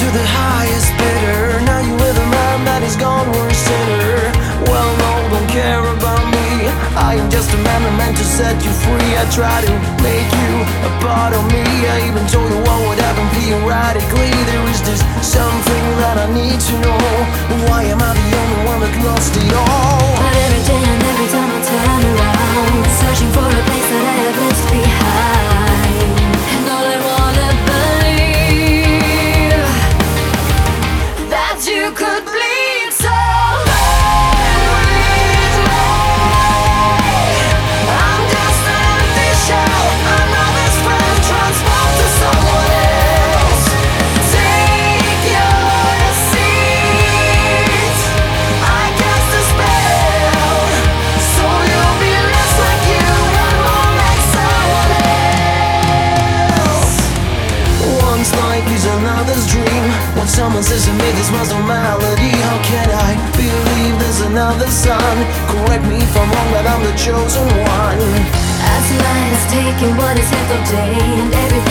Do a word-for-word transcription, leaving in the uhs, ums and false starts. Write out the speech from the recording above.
you're the highest bidder. Now you're with a man that is gone worse sinner. Well, no, don't care about me. I am just a man that meant to set you free. I try to make you a part of me. I even told you what would happen theoretically. There is just something that I need to know. Why am I the only one that lost it all? But every day and every time I turn around, searching for a place that I have left behind. And all I wanna believe that you could bleed so another's dream. When someone says to me this was no melody, how can I believe there's another sun? Correct me if I'm wrong, but I'm the chosen one. as light has taken what is left of day, and every